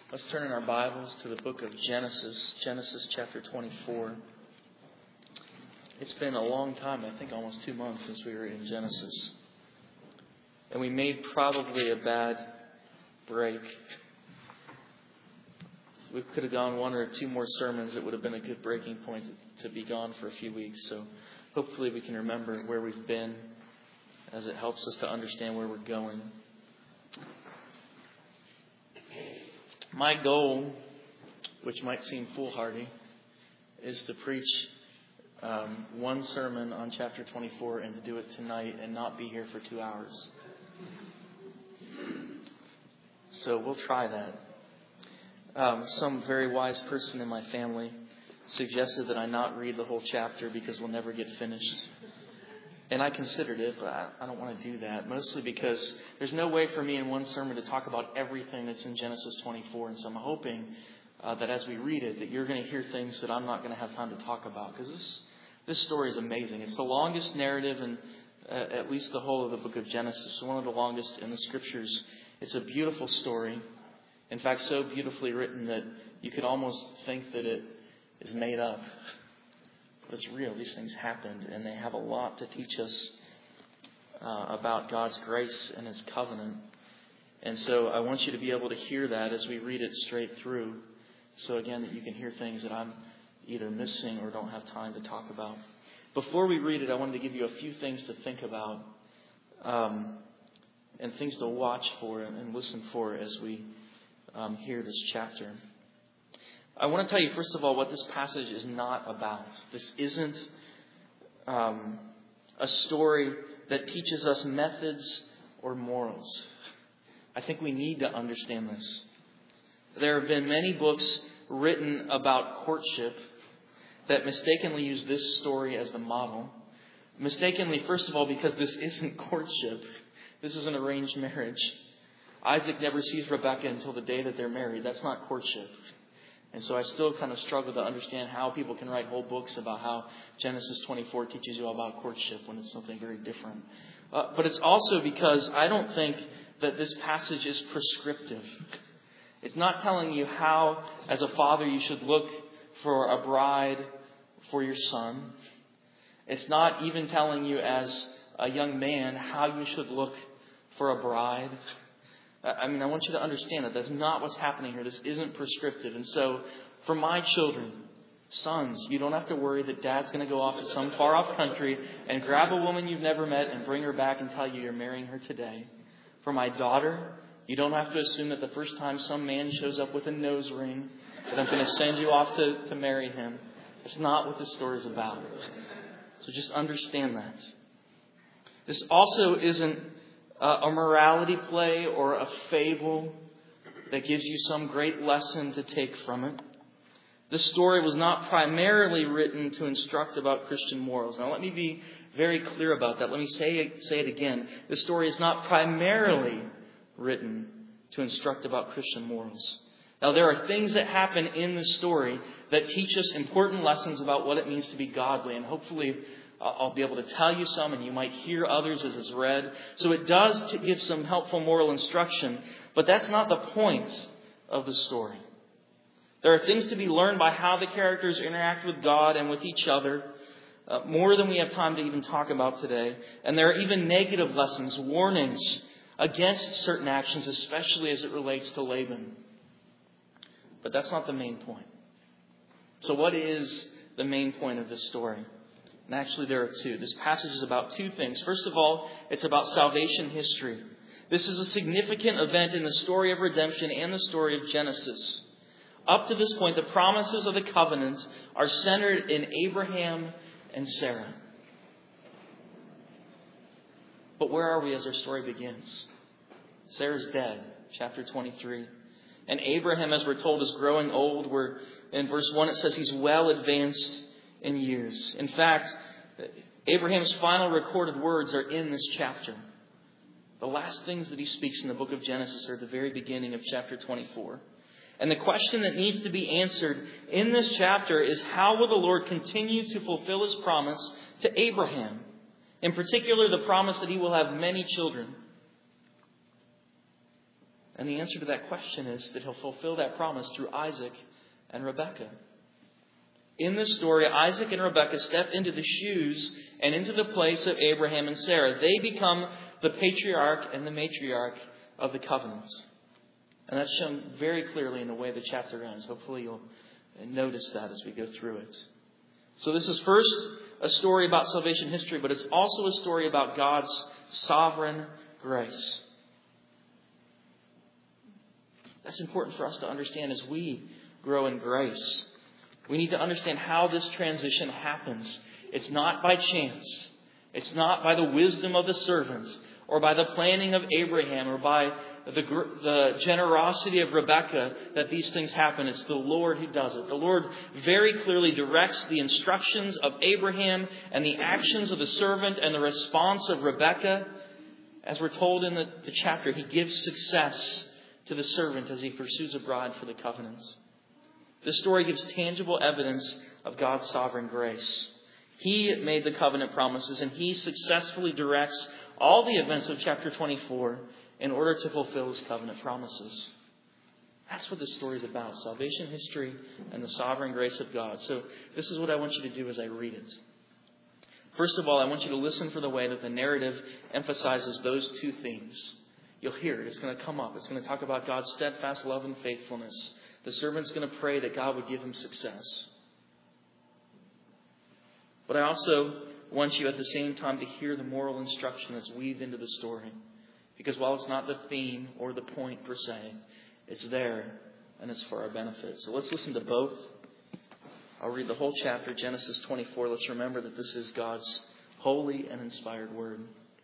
Let's turn in our Bibles to the book of Genesis, Genesis chapter 24. It's been a long time, I think almost 2 months since we were in Genesis. And we made probably a bad break. We could have gone 1 or 2 more sermons. It would have been a good breaking point to be gone for a few weeks. So hopefully we can remember where we've been as it helps us to understand where we're going. My goal, which might seem foolhardy, is to preach one sermon on chapter 24 and to do it tonight and not be here for 2 hours. So we'll try that. Some very wise person in my family suggested that I not read the whole chapter because we'll never get finished. And I considered it, but I don't want to do that. Mostly because there's no way for me in one sermon to talk about everything that's in Genesis 24. And so I'm hoping that as we read it, that you're going to hear things that I'm not going to have time to talk about. Because this story is amazing. It's the longest narrative in at least the whole of the book of Genesis. One of the longest in the Scriptures. It's a beautiful story. In fact, so beautifully written that you could almost think that it is made up. It's real. These things happened, and they have a lot to teach us about God's grace and His covenant. And so I want you to be able to hear that as we read it straight through. So again, that you can hear things that I'm either missing or don't have time to talk about. Before we read it, I wanted to give you a few things to think about and things to watch for and listen for as we hear this chapter. I want to tell you, first of all, what this passage is not about. This isn't a story that teaches us methods or morals. I think we need to understand this. There have been many books written about courtship that mistakenly use this story as the model. Mistakenly, first of all, because this isn't courtship. This is an arranged marriage. Isaac never sees Rebekah until the day that they're married. That's not courtship. And so I still kind of struggle to understand how people can write whole books about how Genesis 24 teaches you all about courtship when it's something very different. But it's also because I don't think that this passage is prescriptive. It's not telling you how, as a father, you should look for a bride for your son. It's not even telling you, as a young man, how you should look for a bride. I want you to understand that that's not what's happening here. This isn't prescriptive. And so, for my children, sons, you don't have to worry that dad's going to go off to some far off country and grab a woman you've never met and bring her back and tell you you're marrying her today. For my daughter, you don't have to assume that the first time some man shows up with a nose ring that I'm going to send you off to marry him. That's not what this story is about. So just understand that. This also isn't a morality play or a fable that gives you some great lesson to take from it. This story was not primarily written to instruct about Christian morals. Now let me be very clear about that. Let me say it again. This story is not primarily written to instruct about Christian morals. Now there are things that happen in the story that teach us important lessons about what it means to be godly. And hopefully I'll be able to tell you some, and you might hear others as it's read. So it does give some helpful moral instruction, but that's not the point of the story. There are things to be learned by how the characters interact with God and with each other, more than we have time to even talk about today. And there are even negative lessons, warnings against certain actions, especially as it relates to Laban. But that's not the main point. So what is the main point of this story? And actually there are two. This passage is about two things. First of all, it's about salvation history. This is a significant event in the story of redemption and the story of Genesis. Up to this point, the promises of the covenant are centered in Abraham and Sarah. But where are we as our story begins? Sarah's dead, chapter 23. And Abraham, as we're told, is growing old. In verse 1 it says he's well advanced in years. In fact, Abraham's final recorded words are in this chapter. The last things that he speaks in the book of Genesis are at the very beginning of chapter 24. And the question that needs to be answered in this chapter is, how will the Lord continue to fulfill His promise to Abraham? In particular, the promise that he will have many children. And the answer to that question is that He'll fulfill that promise through Isaac and Rebekah. In this story, Isaac and Rebekah step into the shoes and into the place of Abraham and Sarah. They become the patriarch and the matriarch of the covenant. And that's shown very clearly in the way the chapter ends. Hopefully you'll notice that as we go through it. So this is first a story about salvation history, but it's also a story about God's sovereign grace. That's important for us to understand as we grow in grace. We need to understand how this transition happens. It's not by chance. It's not by the wisdom of the servant or by the planning of Abraham or by the generosity of Rebekah that these things happen. It's the Lord who does it. The Lord very clearly directs the instructions of Abraham and the actions of the servant and the response of Rebekah. As we're told in the chapter, He gives success to the servant as he pursues a bride for the covenants. This story gives tangible evidence of God's sovereign grace. He made the covenant promises and He successfully directs all the events of chapter 24 in order to fulfill His covenant promises. That's what this story is about. Salvation history and the sovereign grace of God. So this is what I want you to do as I read it. First of all, I want you to listen for the way that the narrative emphasizes those two themes. You'll hear it. It's going to come up. It's going to talk about God's steadfast love and faithfulness. The servant's going to pray that God would give him success. But I also want you at the same time to hear the moral instruction that's weaved into the story. Because while it's not the theme or the point per se, it's there and it's for our benefit. So let's listen to both. I'll read the whole chapter, Genesis 24. Let's remember that this is God's holy and inspired word.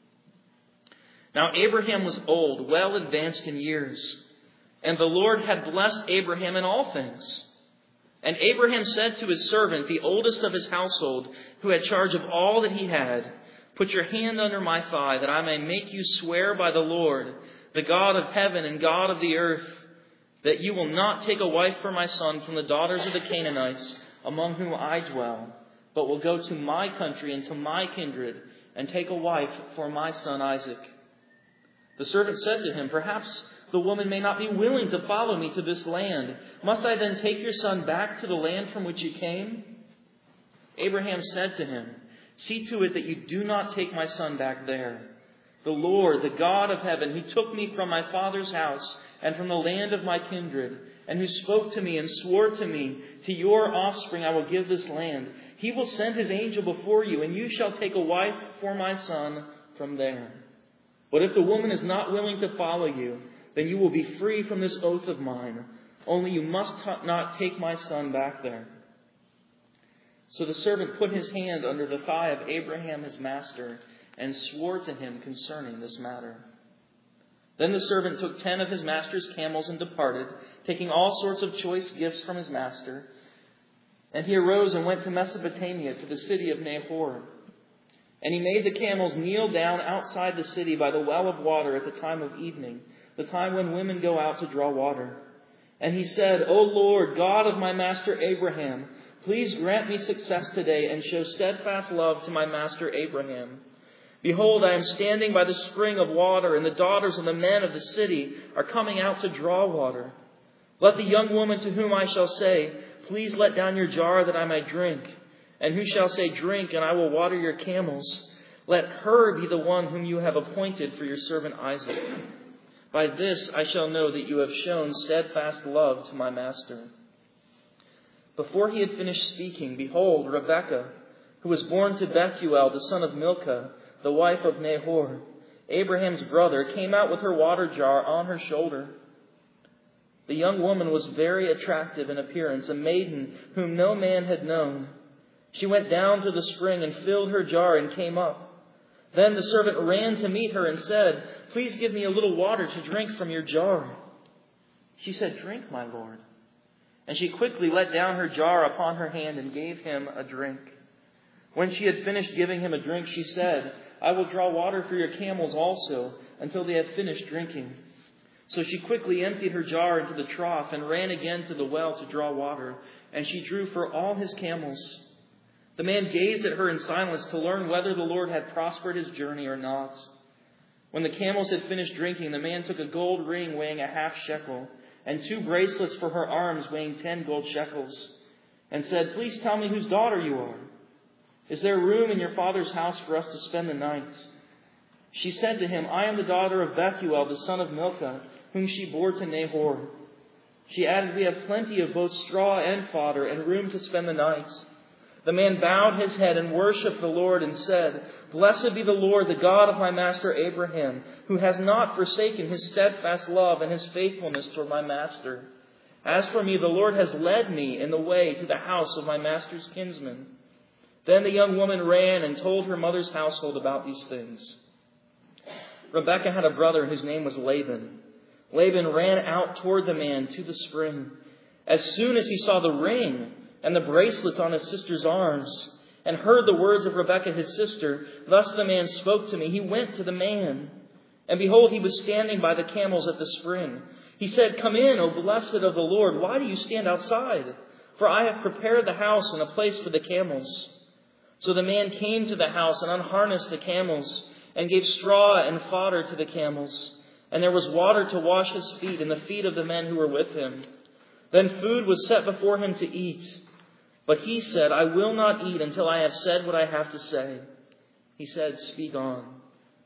Now Abraham was old, well advanced in years, and the Lord had blessed Abraham in all things. And Abraham said to his servant, the oldest of his household, who had charge of all that he had, "Put your hand under my thigh, that I may make you swear by the Lord, the God of heaven and God of the earth, that you will not take a wife for my son from the daughters of the Canaanites, among whom I dwell, but will go to my country and to my kindred, and take a wife for my son Isaac." The servant said to him, "Perhaps the woman may not be willing to follow me to this land. Must I then take your son back to the land from which you came?" Abraham said to him, "See to it that you do not take my son back there. The Lord, the God of heaven, who took me from my father's house and from the land of my kindred, and who spoke to me and swore to me, 'To your offspring I will give this land,' He will send His angel before you, and you shall take a wife for my son from there. But if the woman is not willing to follow you, then you will be free from this oath of mine. Only you must not take my son back there." So the servant put his hand under the thigh of Abraham his master and swore to him concerning this matter. Then the servant took 10 of his master's camels and departed, taking all sorts of choice gifts from his master. And he arose and went to Mesopotamia, to the city of Nahor. And he made the camels kneel down outside the city by the well of water at the time of evening, the time when women go out to draw water. And he said, "O Lord, God of my master Abraham, please grant me success today and show steadfast love to my master Abraham. Behold, I am standing by the spring of water, and the daughters of the men of the city are coming out to draw water. Let the young woman to whom I shall say, 'Please let down your jar that I may drink,' and who shall say, 'Drink, and I will water your camels,' let her be the one whom you have appointed for your servant Isaac. By this I shall know that you have shown steadfast love to my master." Before he had finished speaking, behold, Rebekah, who was born to Bethuel, the son of Milcah, the wife of Nahor, Abraham's brother, came out with her water jar on her shoulder. The young woman was very attractive in appearance, a maiden whom no man had known. She went down to the spring and filled her jar and came up. Then the servant ran to meet her and said, "Please give me a little water to drink from your jar." She said, "Drink, my lord." And she quickly let down her jar upon her hand and gave him a drink. When she had finished giving him a drink, she said, "I will draw water for your camels also, until they have finished drinking." So she quickly emptied her jar into the trough and ran again to the well to draw water, and she drew for all his camels. The man gazed at her in silence to learn whether the Lord had prospered his journey or not. When the camels had finished drinking, the man took a gold ring weighing a half shekel, and 2 bracelets for her arms weighing 10 gold shekels, and said, "Please tell me whose daughter you are. Is there room in your father's house for us to spend the night?" She said to him, "I am the daughter of Bethuel, the son of Milcah, whom she bore to Nahor." She added, "We have plenty of both straw and fodder, and room to spend the night." The man bowed his head and worshipped the Lord and said, "Blessed be the Lord, the God of my master Abraham, who has not forsaken his steadfast love and his faithfulness toward my master. As for me, the Lord has led me in the way to the house of my master's kinsman." Then the young woman ran and told her mother's household about these things. Rebekah had a brother whose name was Laban. Laban ran out toward the man to the spring. As soon as he saw the ring and the bracelets on his sister's arms, and heard the words of Rebekah his sister, "Thus the man spoke to me," he went to the man. And behold, he was standing by the camels at the spring. He said, "Come in, O blessed of the Lord. Why do you stand outside? For I have prepared the house and a place for the camels." So the man came to the house and unharnessed the camels, and gave straw and fodder to the camels. And there was water to wash his feet and the feet of the men who were with him. Then food was set before him to eat. But he said, "I will not eat until I have said what I have to say." He said, "Speak on."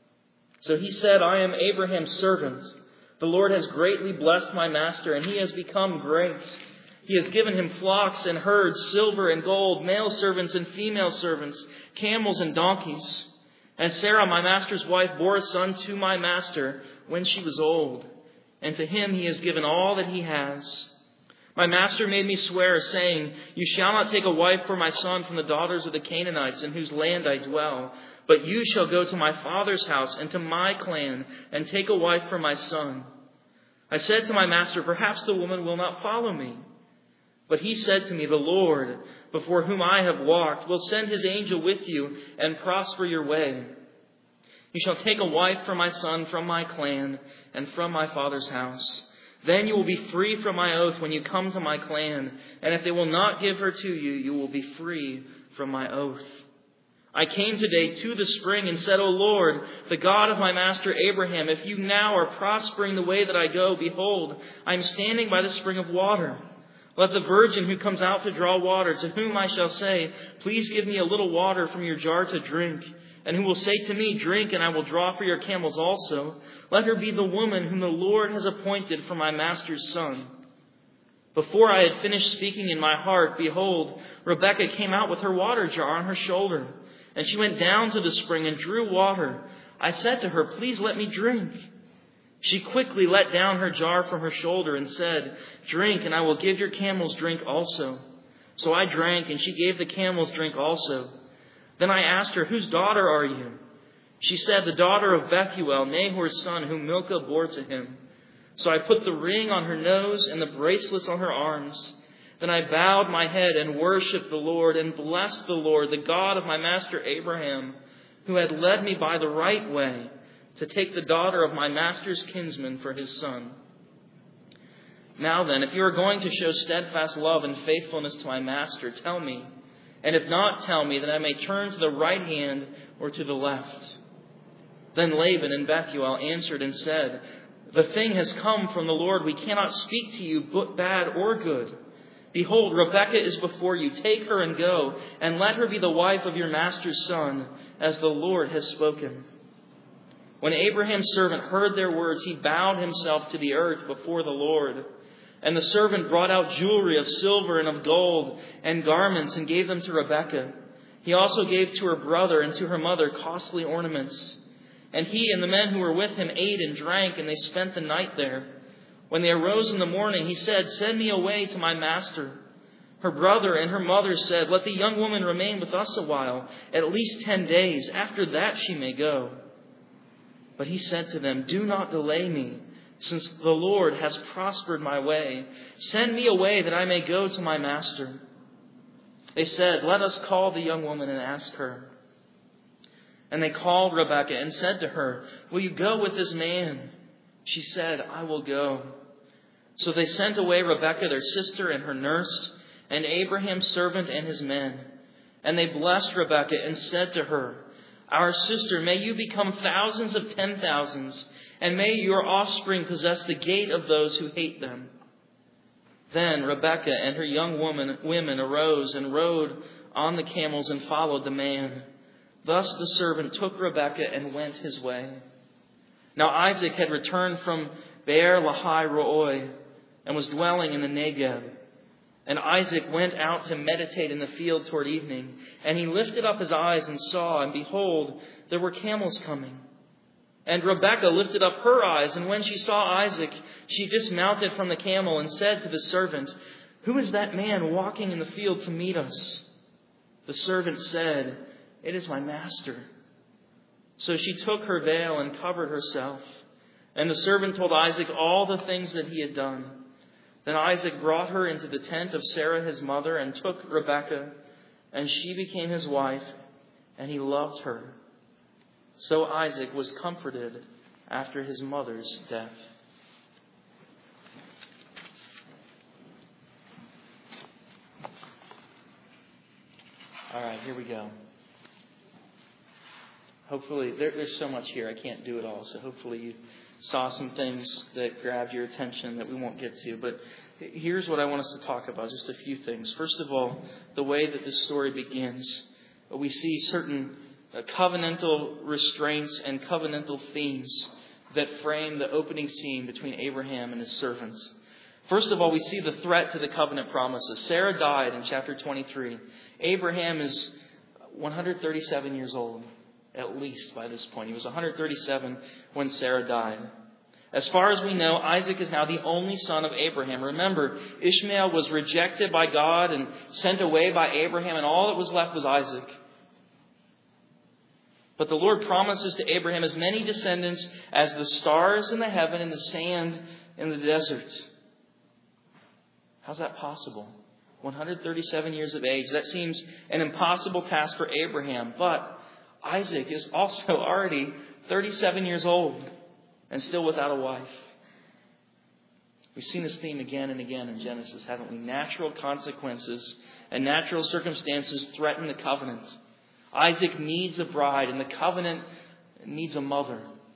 So he said, "I am Abraham's servant. The Lord has greatly blessed my master, and he has become great. He has given him flocks and herds, silver and gold, male servants and female servants, camels and donkeys. And Sarah, my master's wife, bore a son to my master when she was old. And to him he has given all that he has. My master made me swear, saying, 'You shall not take a wife for my son from the daughters of the Canaanites in whose land I dwell, but you shall go to my father's house and to my clan and take a wife for my son.' I said to my master, 'Perhaps the woman will not follow me.' But he said to me, 'The Lord, before whom I have walked, will send his angel with you and prosper your way. You shall take a wife for my son from my clan and from my father's house. Then you will be free from my oath when you come to my clan, and if they will not give her to you, you will be free from my oath.' I came today to the spring and said, 'O Lord, the God of my master Abraham, if you now are prospering the way that I go, behold, I am standing by the spring of water. Let the virgin who comes out to draw water, to whom I shall say, "Please give me a little water from your jar to drink," and who will say to me, "Drink, and I will draw for your camels also," let her be the woman whom the Lord has appointed for my master's son." Before I had finished speaking in my heart, behold, Rebekah came out with her water jar on her shoulder, and she went down to the spring and drew water. I said to her, "Please let me drink." She quickly let down her jar from her shoulder and said, "Drink, and I will give your camels drink also." So I drank, and she gave the camels drink also. Then I asked her, "Whose daughter are you?" She said, "The daughter of Bethuel, Nahor's son, whom Milcah bore to him." So I put the ring on her nose and the bracelets on her arms. Then I bowed my head and worshipped the Lord and blessed the Lord, the God of my master Abraham, who had led me by the right way to take the daughter of my master's kinsman for his son. Now then, if you are going to show steadfast love and faithfulness to my master, tell me. And if not, tell me, that I may turn to the right hand or to the left." Then Laban and Bethuel answered and said, "The thing has come from the Lord. We cannot speak to you bad or good. Behold, Rebekah is before you. Take her and go, and let her be the wife of your master's son, as the Lord has spoken." When Abraham's servant heard their words, he bowed himself to the earth before the Lord. And the servant brought out jewelry of silver and of gold and garments and gave them to Rebekah. He also gave to her brother and to her mother costly ornaments. And he and the men who were with him ate and drank, and they spent the night there. When they arose in the morning, he said, "Send me away to my master." Her brother and her mother said, "Let the young woman remain with us a while, at least 10 days. After that she may go." But he said to them, "Do not delay me, since the Lord has prospered my way. Send me away that I may go to my master." They said, "Let us call the young woman and ask her." And they called Rebekah and said to her, "Will you go with this man?" She said, "I will go." So they sent away Rebekah, their sister, and her nurse, and Abraham's servant and his men. And they blessed Rebekah and said to her, Our sister, may you become thousands of 10,000s, and may your offspring possess the gate of those who hate them." Then Rebekah and her young women arose and rode on the camels and followed the man. Thus the servant took Rebekah and went his way. Now Isaac had returned from Beer Lahai Roi and was dwelling in the Negeb. And Isaac went out to meditate in the field toward evening. And he lifted up his eyes and saw, and behold, there were camels coming. And Rebekah lifted up her eyes, and when she saw Isaac, she dismounted from the camel and said to the servant, "Who is that man walking in the field to meet us?" The servant said, "It is my master." So she took her veil and covered herself. And the servant told Isaac all the things that he had done. Then Isaac brought her into the tent of Sarah his mother and took Rebekah, and she became his wife, and he loved her. So Isaac was comforted after his mother's death. All right, here we go. Hopefully, there's so much here, I can't do it all. So hopefully you saw some things that grabbed your attention that we won't get to. But here's what I want us to talk about, just a few things. First of all, the way that this story begins. We see certain covenantal restraints and covenantal themes that frame the opening scene between Abraham and his servants. First of all, we see the threat to the covenant promises. Sarah died in chapter 23. Abraham is 137 years old. At least by this point. He was 137 when Sarah died. As far as we know, Isaac is now the only son of Abraham. Remember, Ishmael was rejected by God and sent away by Abraham, and all that was left was Isaac. But the Lord promises to Abraham as many descendants as the stars in the heaven and the sand in the desert. How's that possible? 137 years of age. That seems an impossible task for Abraham, but Isaac is also already 37 years old and still without a wife. We've seen this theme again and again in Genesis, haven't we? Natural consequences and natural circumstances threaten the covenant. Isaac needs a bride, and the covenant needs a mother.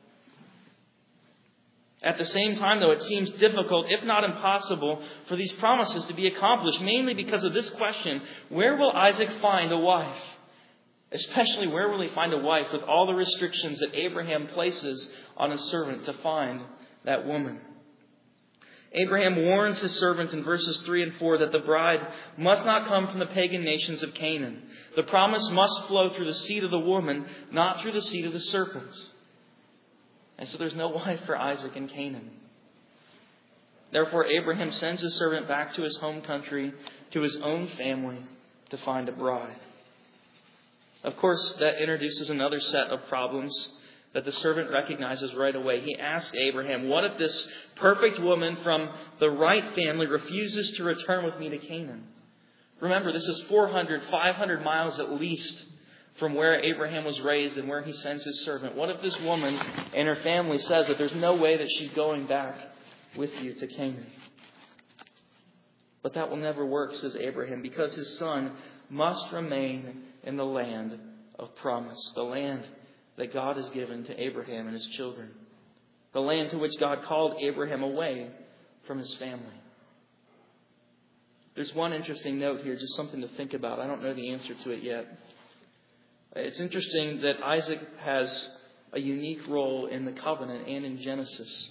At the same time, though, it seems difficult, if not impossible, for these promises to be accomplished, mainly because of this question: where will Isaac find a wife? Especially, where will he find a wife with all the restrictions that Abraham places on his servant to find that woman? Abraham warns his servant in verses 3 and 4 that the bride must not come from the pagan nations of Canaan. The promise must flow through the seed of the woman, not through the seed of the serpent. And so there's no wife for Isaac in Canaan. Therefore, Abraham sends his servant back to his home country, to his own family, to find a bride. Of course, that introduces another set of problems that the servant recognizes right away. He asks Abraham, what if this perfect woman from the right family refuses to return with me to Canaan? Remember, this is 400, 500 miles at least from where Abraham was raised and where he sends his servant. What if this woman and her family says that there's no way that she's going back with you to Canaan? But that will never work, says Abraham, because his son must remain in the land of promise, the land that God has given to Abraham and his children, the land to which God called Abraham away from his family. There's one interesting note here, just something to think about. I don't know the answer to it yet. It's interesting that Isaac has a unique role in the covenant and in Genesis.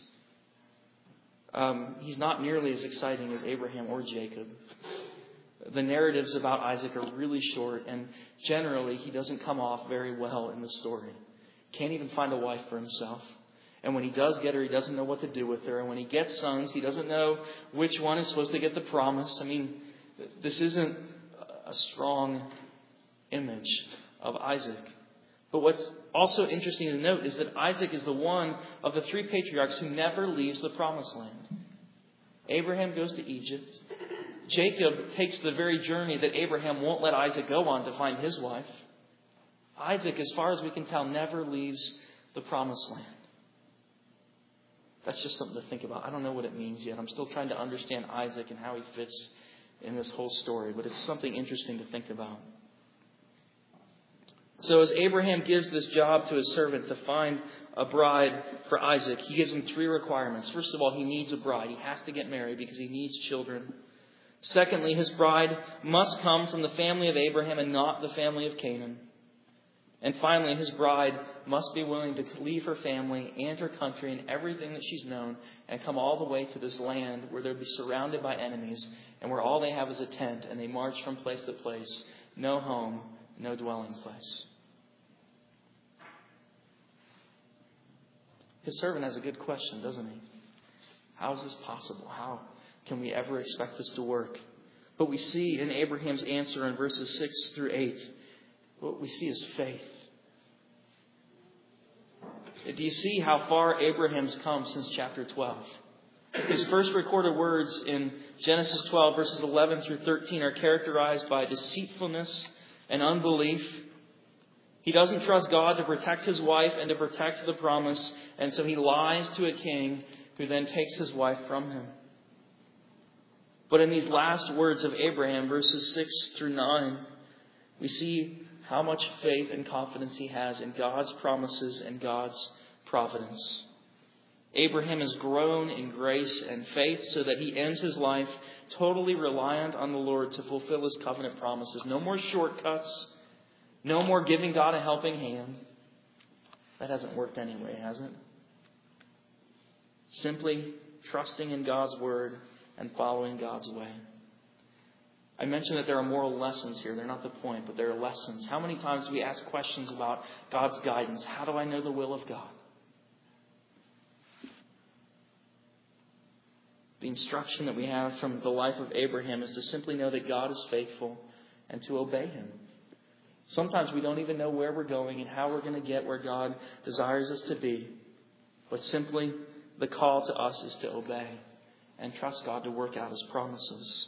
He's not nearly as exciting as Abraham or Jacob. The narratives about Isaac are really short, and generally he doesn't come off very well in the story. Can't even find a wife for himself. And when he does get her, he doesn't know what to do with her. And when he gets sons, he doesn't know which one is supposed to get the promise. I mean, this isn't a strong image of Isaac. But what's also interesting to note is that Isaac is the one of the three patriarchs who never leaves the promised land. Abraham goes to Egypt. Jacob takes the very journey that Abraham won't let Isaac go on to find his wife. Isaac, as far as we can tell, never leaves the promised land. That's just something to think about. I don't know what it means yet. I'm still trying to understand Isaac and how he fits in this whole story. But it's something interesting to think about. So as Abraham gives this job to his servant to find a bride for Isaac, he gives him 3 requirements. First of all, he needs a bride. He has to get married because he needs children. Secondly, his bride must come from the family of Abraham and not the family of Canaan. And finally, his bride must be willing to leave her family and her country and everything that she's known and come all the way to this land where they'll be surrounded by enemies and where all they have is a tent and they march from place to place. No home, no dwelling place. His servant has a good question, doesn't he? How is this possible? How can we ever expect this to work? But we see in Abraham's answer in verses 6 through 8, what we see is faith. Do you see how far Abraham's come since chapter 12? His first recorded words in Genesis 12, verses 11 through 13, are characterized by deceitfulness and unbelief. He doesn't trust God to protect his wife and to protect the promise, and so he lies to a king who then takes his wife from him. But in these last words of Abraham, verses 6 through 9, we see how much faith and confidence he has in God's promises and God's providence. Abraham has grown in grace and faith so that he ends his life totally reliant on the Lord to fulfill his covenant promises. No more shortcuts. No more giving God a helping hand. That hasn't worked anyway, has it? Simply trusting in God's word and following God's way. I mentioned that there are moral lessons here. They're not the point, but there are lessons. How many times do we ask questions about God's guidance? How do I know the will of God? The instruction that we have from the life of Abraham is to simply know that God is faithful and to obey him. Sometimes we don't even know where we're going and how we're going to get where God desires us to be. But simply the call to us is to obey and trust God to work out his promises.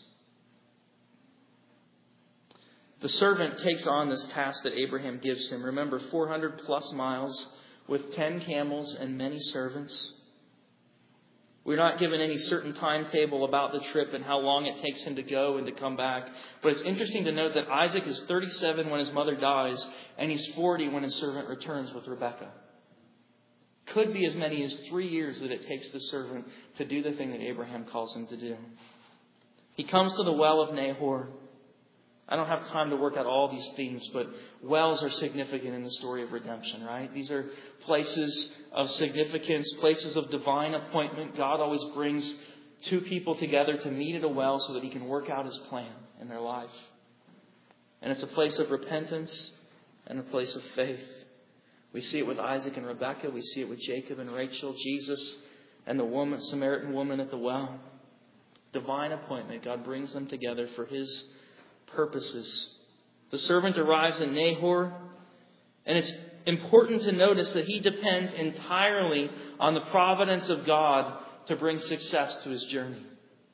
The servant takes on this task that Abraham gives him. Remember, 400 plus miles with 10 camels and many servants. We're not given any certain timetable about the trip and how long it takes him to go and to come back. But it's interesting to note that Isaac is 37 when his mother dies, and he's 40 when his servant returns with Rebekah. Could be as many as 3 years that it takes the servant to do the thing that Abraham calls him to do. He comes to the well of Nahor. I don't have time to work out all these themes, but wells are significant in the story of redemption, right? These are places of significance, places of divine appointment. God always brings 2 people together to meet at a well so that he can work out his plan in their life. And it's a place of repentance and a place of faith. We see it with Isaac and Rebekah. We see it with Jacob and Rachel, Jesus and the Samaritan woman at the well. Divine appointment. God brings them together for his purposes. The servant arrives in Nahor, and it's important to notice that he depends entirely on the providence of God to bring success to his journey.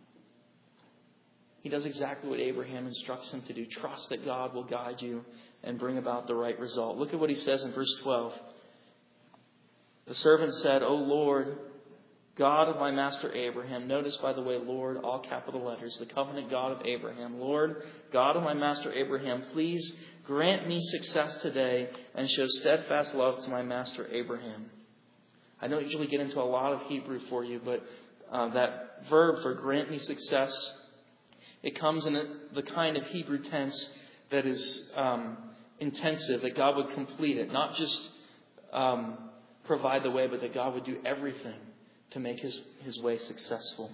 He does exactly what Abraham instructs him to do. Trust that God will guide you and bring about the right result. Look at what he says in verse 12. The servant said, "O Lord, God of my master Abraham," notice, by the way, Lord, all capital letters, the covenant God of Abraham. "Lord, God of my master Abraham, please grant me success today and show steadfast love to my master Abraham." I don't usually get into a lot of Hebrew for you, but that verb for grant me success, it comes in the kind of Hebrew tense that is intensive, that God would complete it, not just provide the way, but that God would do everything to make his way successful.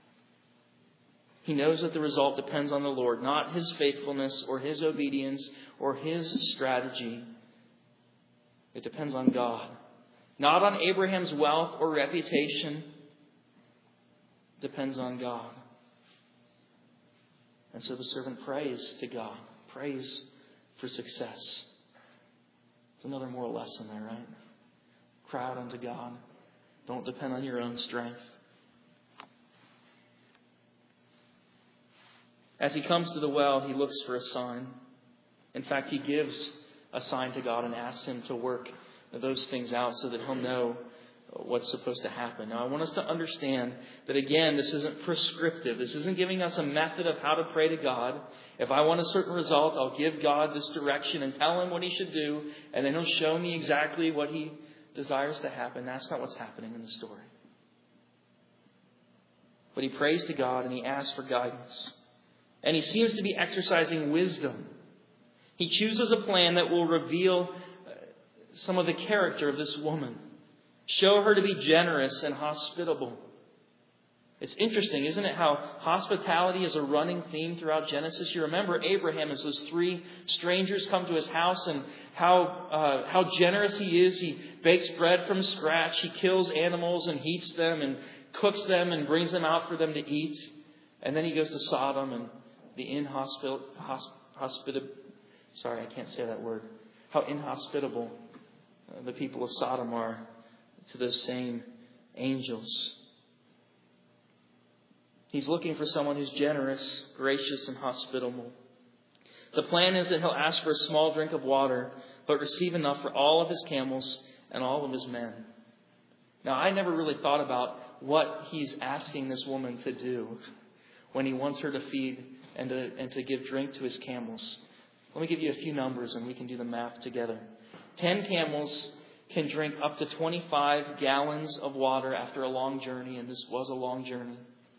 He knows that the result depends on the Lord, not his faithfulness or his obedience or his strategy. It depends on God. Not on Abraham's wealth or reputation. It depends on God. And so the servant prays to God. Prays for success. It's another moral lesson there, right? Cry out unto God. Don't depend on your own strength. As he comes to the well, he looks for a sign. In fact, he gives a sign to God and asks him to work those things out so that he'll know what's supposed to happen. Now, I want us to understand that, again, this isn't prescriptive. This isn't giving us a method of how to pray to God. If I want a certain result, I'll give God this direction and tell Him what He should do, and then He'll show me exactly what He desires to happen. That's not what's happening in the story. But he prays to God and he asks for guidance. And he seems to be exercising wisdom. He chooses a plan that will reveal some of the character of this woman. Show her to be generous and hospitable. It's interesting, isn't it, how hospitality is a running theme throughout Genesis? You remember Abraham as those 3 strangers come to his house, and how generous he is. He bakes bread from scratch. He kills animals and heats them and cooks them and brings them out for them to eat. And then he goes to Sodom and the how inhospitable the people of Sodom are to those same angels. He's looking for someone who's generous, gracious, and hospitable. The plan is that he'll ask for a small drink of water, but receive enough for all of his camels and all of his men. Now, I never really thought about what he's asking this woman to do when he wants her to feed and to give drink to his camels. Let me give you a few numbers and we can do the math together. 10 camels can drink up to 25 gallons of water after a long journey, and this was a long journey.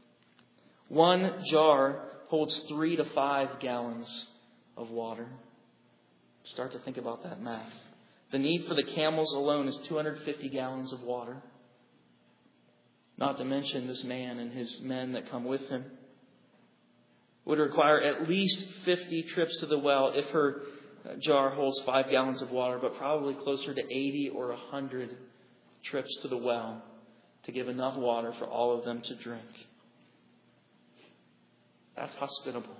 1 jar holds 3 to 5 gallons of water. Start to think about that math. The need for the camels alone is 250 gallons of water. Not to mention this man and his men that come with him. Would require at least 50 trips to the well if her jar holds 5 gallons of water, but probably closer to 80 or 100 trips to the well to give enough water for all of them to drink. That's hospitable.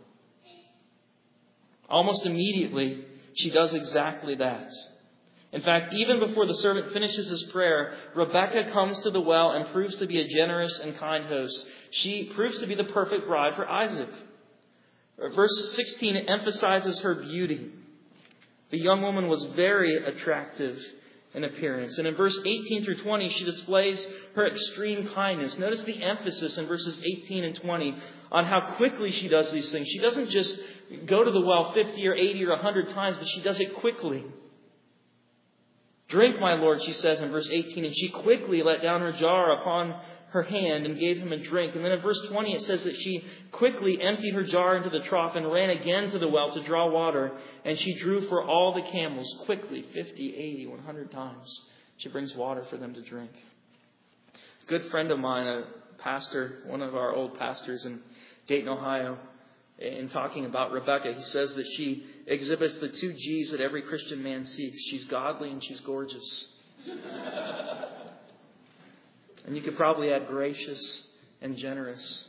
Almost immediately, she does exactly that. In fact, even before the servant finishes his prayer, Rebekah comes to the well and proves to be a generous and kind host. She proves to be the perfect bride for Isaac. Verse 16 emphasizes her beauty. The young woman was very attractive in appearance. And in verse 18 through 20, she displays her extreme kindness. Notice the emphasis in verses 18 and 20 on how quickly she does these things. She doesn't just go to the well 50 or 80 or 100 times, but she does it quickly. Drink, my lord, she says in verse 18, and she quickly let down her jar upon her hand and gave him a drink. And then in verse 20 it says that she quickly emptied her jar into the trough and ran again to the well to draw water. And she drew for all the camels quickly, 50, 80, 100 times. She brings water for them to drink. A good friend of mine, a pastor, one of our old pastors in Dayton, Ohio, in talking about Rebekah, he says that she exhibits the 2 G's that every Christian man seeks. She's godly and she's gorgeous. And you could probably add gracious and generous.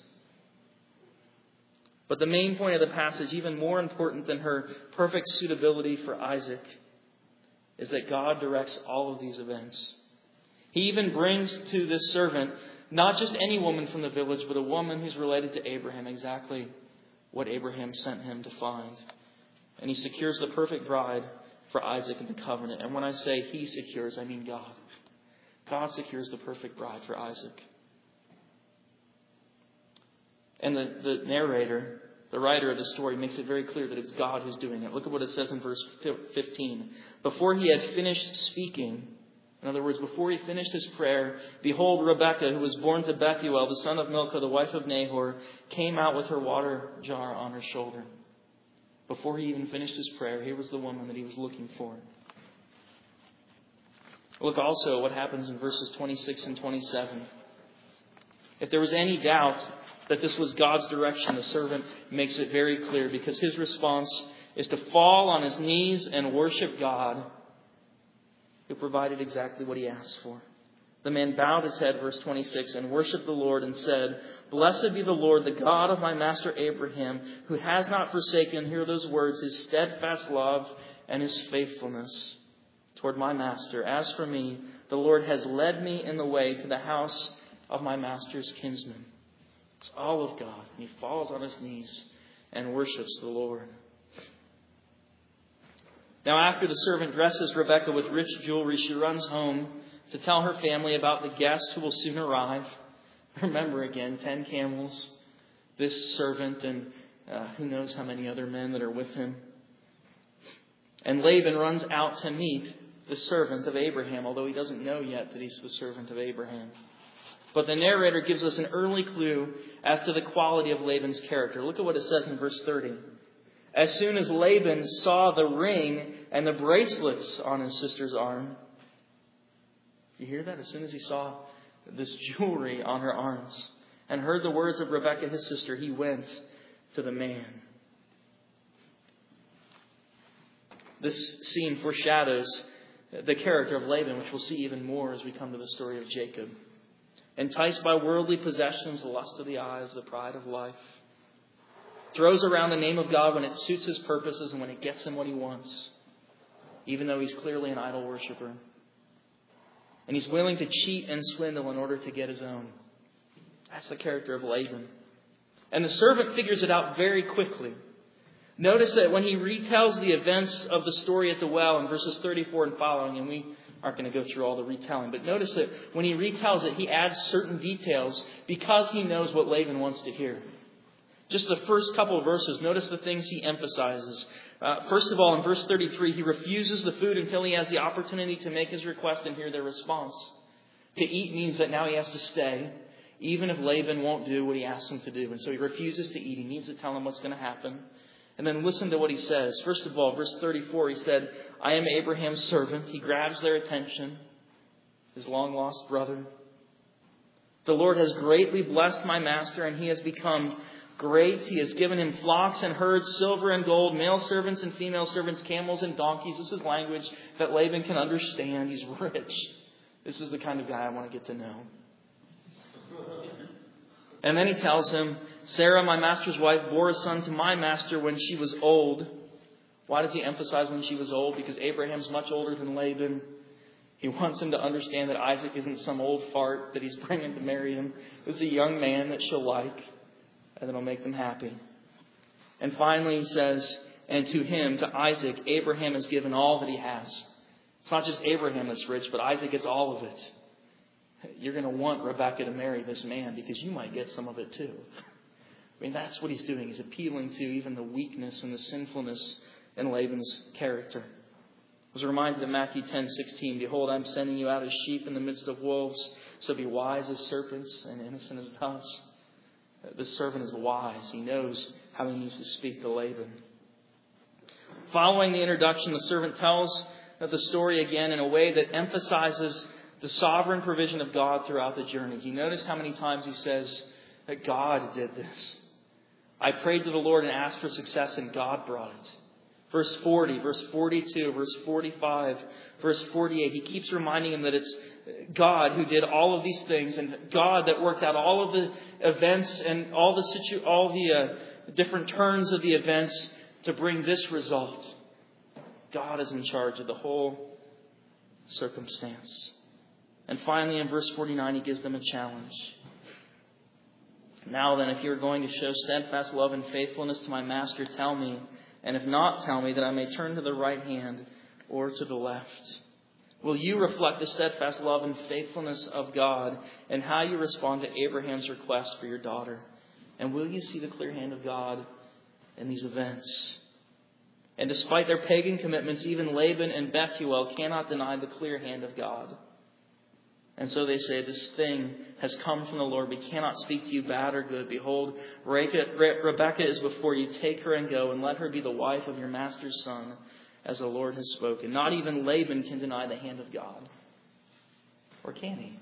But the main point of the passage, even more important than her perfect suitability for Isaac, is that God directs all of these events. He even brings to this servant not just any woman from the village, but a woman who's related to Abraham, exactly what Abraham sent him to find. And he secures the perfect bride for Isaac in the covenant. And when I say he secures, I mean God. God secures the perfect bride for Isaac. And the narrator, the writer of the story, makes it very clear that it's God who's doing it. Look at what it says in verse 15. Before he had finished speaking, in other words, before he finished his prayer, behold, Rebekah, who was born to Bethuel, the son of Milcah, the wife of Nahor, came out with her water jar on her shoulder. Before he even finished his prayer, here was the woman that he was looking for. Look also at what happens in verses 26 and 27. If there was any doubt that this was God's direction, the servant makes it very clear, because his response is to fall on his knees and worship God, who provided exactly what he asked for. The man bowed his head, verse 26, and worshipped the Lord and said, Blessed be the Lord, the God of my master Abraham, who has not forsaken, hear those words, his steadfast love and his faithfulness toward my master. As for me, the Lord has led me in the way to the house of my master's kinsman. It's all of God. And he falls on his knees and worships the Lord. Now, after the servant dresses Rebekah with rich jewelry, she runs home to tell her family about the guests who will soon arrive. Remember again, 10 camels, this servant, and who knows how many other men that are with him. And Laban runs out to meet the servant of Abraham, although he doesn't know yet that he's the servant of Abraham. But the narrator gives us an early clue as to the quality of Laban's character. Look at what it says in verse 30. As soon as Laban saw the ring and the bracelets on his sister's arm. You hear that? As soon as he saw this jewelry on her arms and heard the words of Rebekah, his sister, he went to the man. This scene foreshadows the character of Laban, which we'll see even more as we come to the story of Jacob. Enticed by worldly possessions, the lust of the eyes, the pride of life. Throws around the name of God when it suits his purposes and when it gets him what he wants. Even though he's clearly an idol worshiper. And he's willing to cheat and swindle in order to get his own. That's the character of Laban. And the servant figures it out very quickly. Notice that when he retells the events of the story at the well in verses 34 and following, and we aren't going to go through all the retelling, but notice that when he retells it, he adds certain details because he knows what Laban wants to hear. Just the first couple of verses, notice the things he emphasizes. First of all, in verse 33, he refuses the food until he has the opportunity to make his request and hear their response. To eat means that now he has to stay, even if Laban won't do what he asks him to do. And so he refuses to eat. He needs to tell him what's going to happen. And then listen to what he says. First of all, verse 34, he said, I am Abraham's servant. He grabs their attention, his long-lost brother. The Lord has greatly blessed my master, and he has become great. He has given him flocks and herds, silver and gold, male servants and female servants, camels and donkeys. This is language that Laban can understand. He's rich. This is the kind of guy I want to get to know. And then he tells him, Sarah, my master's wife, bore a son to my master when she was old. Why does he emphasize when she was old? Because Abraham's much older than Laban. He wants him to understand that Isaac isn't some old fart that he's bringing to marry him. It's a young man that she'll like and that'll make them happy. And finally he says, and to him, to Isaac, Abraham has given all that he has. It's not just Abraham that's rich, but Isaac gets all of it. You're going to want Rebekah to marry this man because you might get some of it too. I mean, that's what he's doing. He's appealing to even the weakness and the sinfulness in Laban's character. I was reminded of Matthew 10:16. Behold, I'm sending you out as sheep in the midst of wolves. So be wise as serpents and innocent as doves. This servant is wise. He knows how he needs to speak to Laban. Following the introduction, the servant tells the story again in a way that emphasizes the sovereign provision of God throughout the journey. You notice how many times he says that God did this. I prayed to the Lord and asked for success, and God brought it. Verse 40, verse 42, verse 45, verse 48. He keeps reminding him that it's God who did all of these things, and God that worked out all of the events and all the different turns of the events to bring this result. God is in charge of the whole circumstance. And finally, in verse 49, he gives them a challenge. Now then, if you are going to show steadfast love and faithfulness to my master, tell me. And if not, tell me that I may turn to the right hand or to the left. Will you reflect the steadfast love and faithfulness of God and how you respond to Abraham's request for your daughter? And will you see the clear hand of God in these events? And despite their pagan commitments, even Laban and Bethuel cannot deny the clear hand of God. And so they say, this thing has come from the Lord. We cannot speak to you bad or good. Behold, Rebekah is before you. Take her and go, and let her be the wife of your master's son, as the Lord has spoken. Not even Laban can deny the hand of God. Or can he?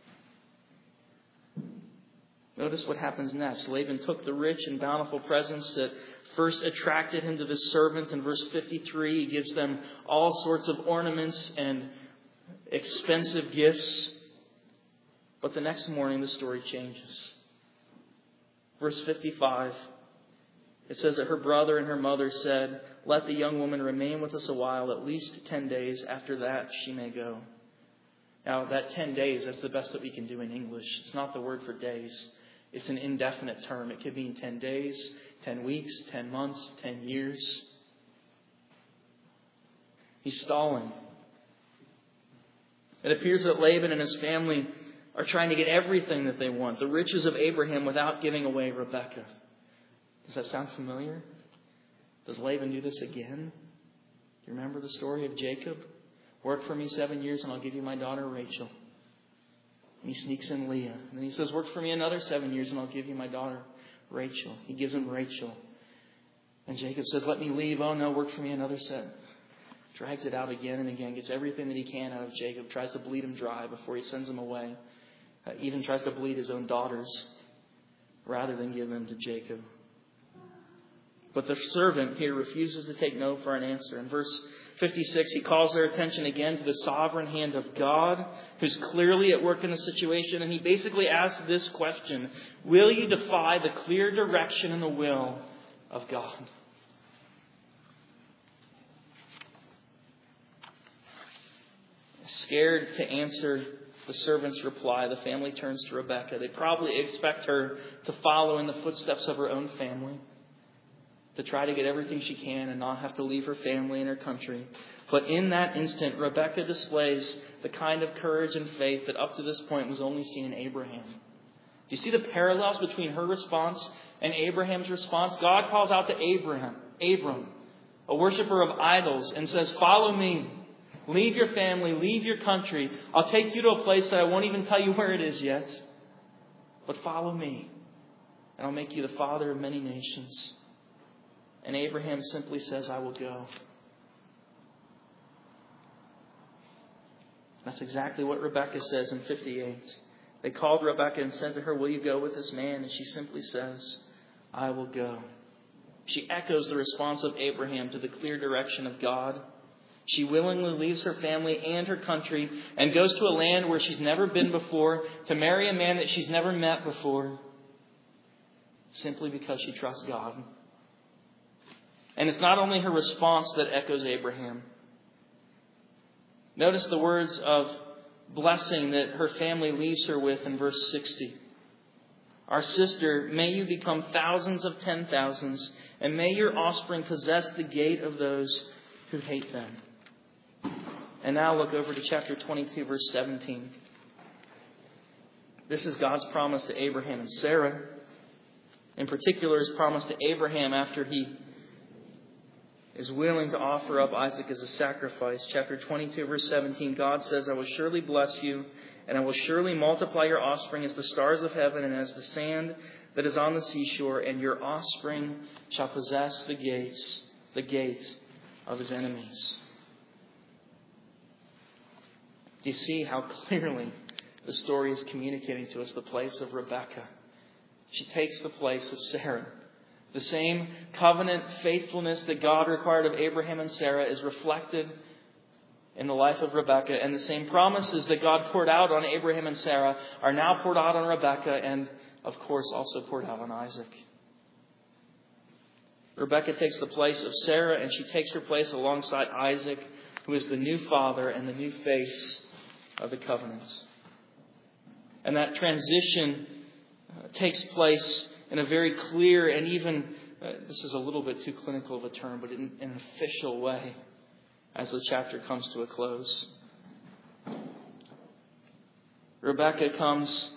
Notice what happens next. Laban took the rich and bountiful presents that first attracted him to the servant. In verse 53, he gives them all sorts of ornaments and expensive gifts. But the next morning, the story changes. Verse 55, it says that her brother and her mother said, let the young woman remain with us a while, at least 10 days. After that, she may go. Now, that 10 days, that's the best that we can do in English. It's not the word for days. It's an indefinite term. It could mean 10 days, 10 weeks, 10 months, 10 years. He's stalling. It appears that Laban and his family are trying to get everything that they want, the riches of Abraham, without giving away Rebekah. Does that sound familiar? Does Laban do this again? Do you remember the story of Jacob? Work for me 7 years and I'll give you my daughter Rachel. And he sneaks in Leah. And then he says, work for me another 7 years and I'll give you my daughter Rachel. He gives him Rachel. And Jacob says, let me leave. Oh no, work for me another 7. Drags it out again and again. Gets everything that he can out of Jacob. Tries to bleed him dry before he sends him away. Even tries to bleed his own daughters rather than give them to Jacob. But the servant here refuses to take no for an answer. In verse 56, he calls their attention again to the sovereign hand of God, who's clearly at work in the situation. And he basically asks this question: will you defy the clear direction and the will of God? Scared to answer the servant's reply, the family turns to Rebekah. They probably expect her to follow in the footsteps of her own family, to try to get everything she can and not have to leave her family and her country. But in that instant, Rebekah displays the kind of courage and faith that up to this point was only seen in Abraham. Do you see the parallels between her response and Abraham's response? God calls out to Abram, a worshiper of idols, and says, follow me. Leave your family, leave your country. I'll take you to a place that I won't even tell you where it is yet. But follow me, and I'll make you the father of many nations. And Abraham simply says, I will go. That's exactly what Rebekah says in 58. They called Rebekah and said to her, will you go with this man? And she simply says, I will go. She echoes the response of Abraham to the clear direction of God. She willingly leaves her family and her country and goes to a land where she's never been before to marry a man that she's never met before, simply because she trusts God. And it's not only her response that echoes Abraham. Notice the words of blessing that her family leaves her with in verse 60. Our sister, may you become thousands of 10,000s, and may your offspring possess the gate of those who hate them. And now look over to chapter 22, verse 17. This is God's promise to Abraham and Sarah. In particular, his promise to Abraham after he is willing to offer up Isaac as a sacrifice. Chapter 22, verse 17, God says, I will surely bless you, and I will surely multiply your offspring as the stars of heaven and as the sand that is on the seashore, and your offspring shall possess the gate of his enemies. Do you see how clearly the story is communicating to us the place of Rebekah? She takes the place of Sarah. The same covenant faithfulness that God required of Abraham and Sarah is reflected in the life of Rebekah. And the same promises that God poured out on Abraham and Sarah are now poured out on Rebekah and, of course, also poured out on Isaac. Rebekah takes the place of Sarah, and she takes her place alongside Isaac, who is the new father and the new face of the covenant. And that transition takes place in a very clear and even, this is a little bit too clinical of a term, but in an official way as the chapter comes to a close. Rebekah comes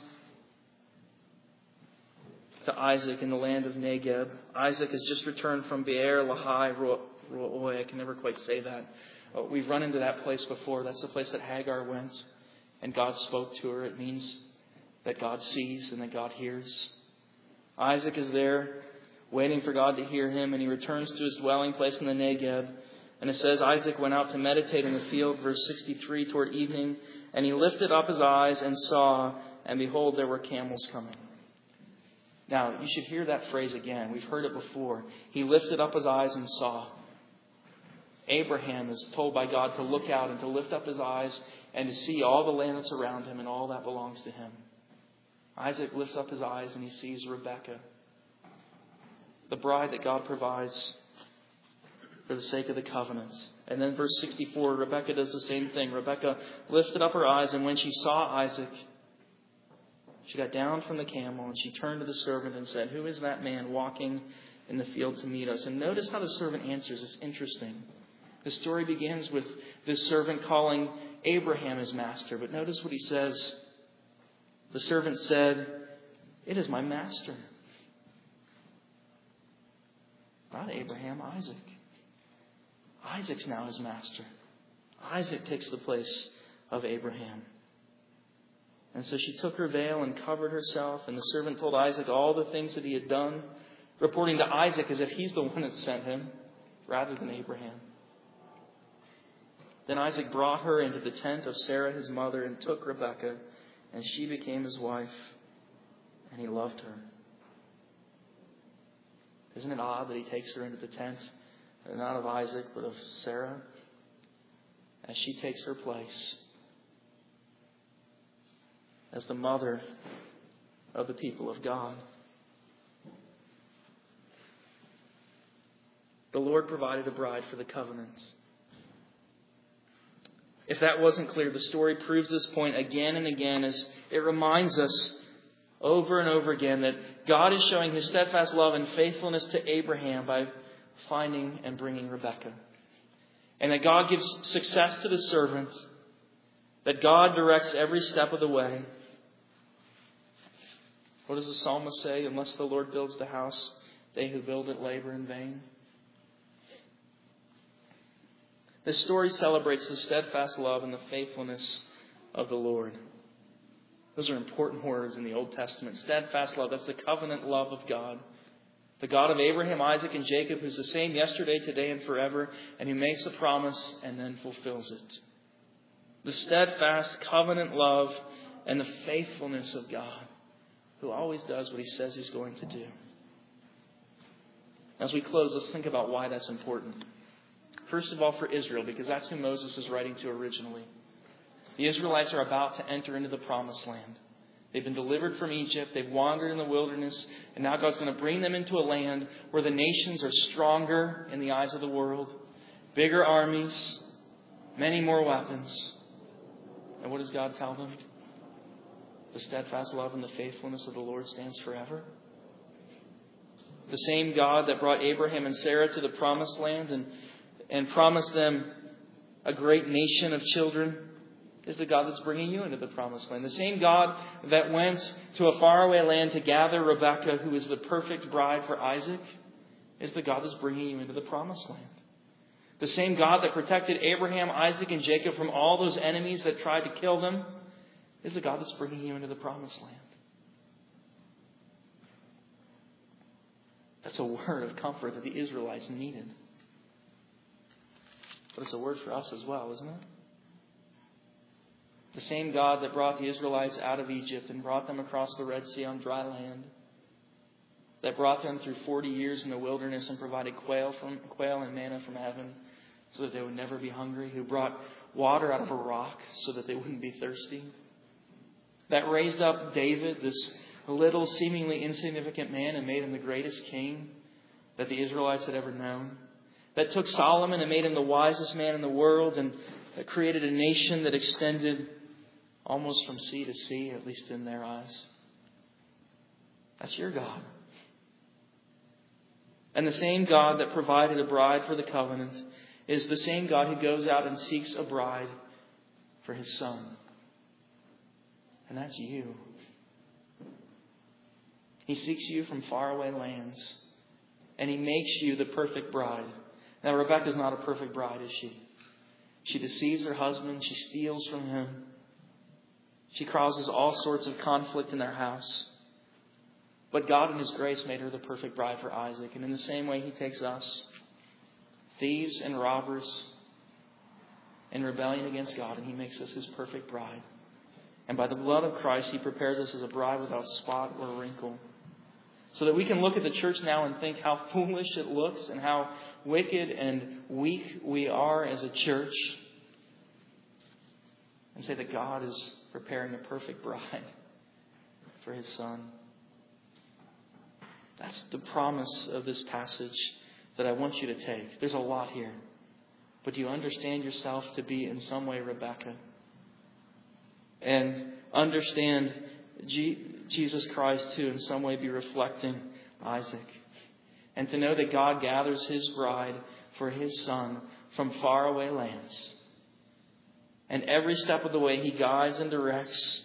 to Isaac in the land of Negeb. Isaac has just returned from Beer Lahai Roi. I can never quite say that. We've run into that place before. That's the place that Hagar went, and God spoke to her. It means that God sees and that God hears. Isaac is there, waiting for God to hear him, and he returns to his dwelling place in the Negeb. And it says, Isaac went out to meditate in the field, verse 63, toward evening, and he lifted up his eyes and saw, and behold, there were camels coming. Now, you should hear that phrase again. We've heard it before. He lifted up his eyes and saw. Abraham is told by God to look out and to lift up his eyes and to see all the land that's around him and all that belongs to him. Isaac lifts up his eyes and he sees Rebekah, the bride that God provides for the sake of the covenant. And then verse 64, Rebekah does the same thing. Rebekah lifted up her eyes, and when she saw Isaac, she got down from the camel and she turned to the servant and said, who is that man walking in the field to meet us? And notice how the servant answers. It's interesting. The story begins with this servant calling Abraham as master. But notice what he says. The servant said, "It is my master." Not Abraham, Isaac. Isaac's now his master. Isaac takes the place of Abraham. And so she took her veil and covered herself, and the servant told Isaac all the things that he had done, reporting to Isaac as if he's the one that sent him, rather than Abraham. Then Isaac brought her into the tent of Sarah his mother and took Rebekah, and she became his wife, and he loved her. Isn't it odd that he takes her into the tent, not of Isaac, but of Sarah, as she takes her place as the mother of the people of God? The Lord provided a bride for the covenant. If that wasn't clear, the story proves this point again and again as it reminds us over and over again that God is showing His steadfast love and faithfulness to Abraham by finding and bringing Rebekah. And that God gives success to the servant, that God directs every step of the way. What does the psalmist say? Unless the Lord builds the house, they who build it labor in vain. This story celebrates the steadfast love and the faithfulness of the Lord. Those are important words in the Old Testament. Steadfast love, that's the covenant love of God. The God of Abraham, Isaac, and Jacob, who's the same yesterday, today, and forever, and who makes a promise and then fulfills it. The steadfast covenant love and the faithfulness of God, who always does what He says He's going to do. As we close, let's think about why that's important. First of all, for Israel, because that's who Moses is writing to originally. The Israelites are about to enter into the promised land. They've been delivered from Egypt. They've wandered in the wilderness. And now God's going to bring them into a land where the nations are stronger in the eyes of the world. Bigger armies. Many more weapons. And what does God tell them? The steadfast love and the faithfulness of the Lord stands forever. The same God that brought Abraham and Sarah to the promised land and promised them a great nation of children is the God that's bringing you into the promised land. The same God that went to a faraway land to gather Rebekah, who is the perfect bride for Isaac, is the God that's bringing you into the promised land. The same God that protected Abraham, Isaac, and Jacob from all those enemies that tried to kill them is the God that's bringing you into the promised land. That's a word of comfort that the Israelites needed. But it's a word for us as well, isn't it? The same God that brought the Israelites out of Egypt and brought them across the Red Sea on dry land, that brought them through 40 years in the wilderness and provided quail and manna from heaven so that they would never be hungry, who brought water out of a rock so that they wouldn't be thirsty, that raised up David, this little seemingly insignificant man, and made him the greatest king that the Israelites had ever known, that took Solomon and made him the wisest man in the world and that created a nation that extended almost from sea to sea, at least in their eyes. That's your God. And the same God that provided a bride for the covenant is the same God who goes out and seeks a bride for His Son. And that's you. He seeks you from faraway lands. And He makes you the perfect bride. Now, Rebekah's not a perfect bride, is she? She deceives her husband. She steals from him. She causes all sorts of conflict in their house. But God in His grace made her the perfect bride for Isaac. And in the same way, He takes us, thieves and robbers, in rebellion against God, and He makes us His perfect bride. And by the blood of Christ, He prepares us as a bride without spot or wrinkle. So that we can look at the church now and think how foolish it looks and how wicked and weak we are as a church. And say that God is preparing a perfect bride for His Son. That's the promise of this passage that I want you to take. There's a lot here. But do you understand yourself to be in some way Rebekah? And understand Jesus Christ to in some way be reflecting Isaac. And to know that God gathers His bride for His Son from faraway lands. And every step of the way He guides and directs.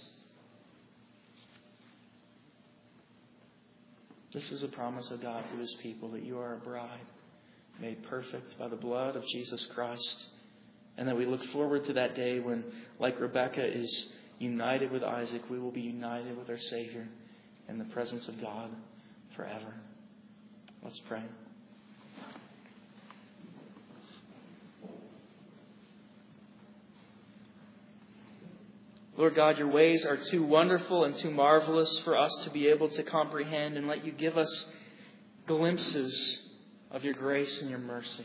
This is a promise of God to His people, that you are a bride made perfect by the blood of Jesus Christ. And that we look forward to that day when, like Rebekah is united with Isaac, we will be united with our Savior in the presence of God forever. Let's pray. Lord God, your ways are too wonderful and too marvelous for us to be able to comprehend, and let you give us glimpses of your grace and your mercy.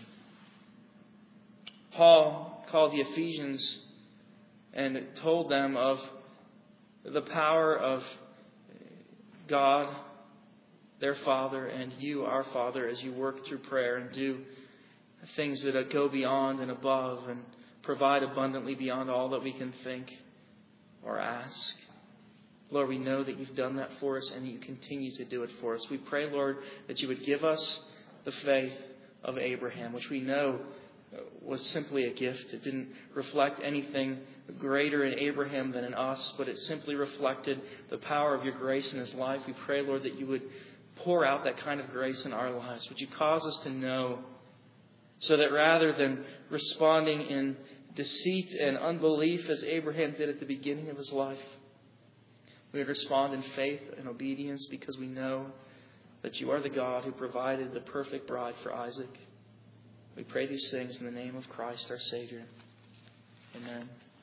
Paul called the Ephesians and told them of the power of God, their Father, and you, our Father, as you work through prayer and do things that go beyond and above and provide abundantly beyond all that we can think or ask. Lord, we know that you've done that for us and you continue to do it for us. We pray, Lord, that you would give us the faith of Abraham, which we know was simply a gift. It didn't reflect anything greater in Abraham than in us, but it simply reflected the power of your grace in his life. We pray, Lord, that you would pour out that kind of grace in our lives. Would you cause us to know, so that rather than responding in deceit and unbelief as Abraham did at the beginning of his life, we would respond in faith and obedience, because we know that you are the God who provided the perfect bride for Isaac. We pray these things in the name of Christ our Savior. Amen.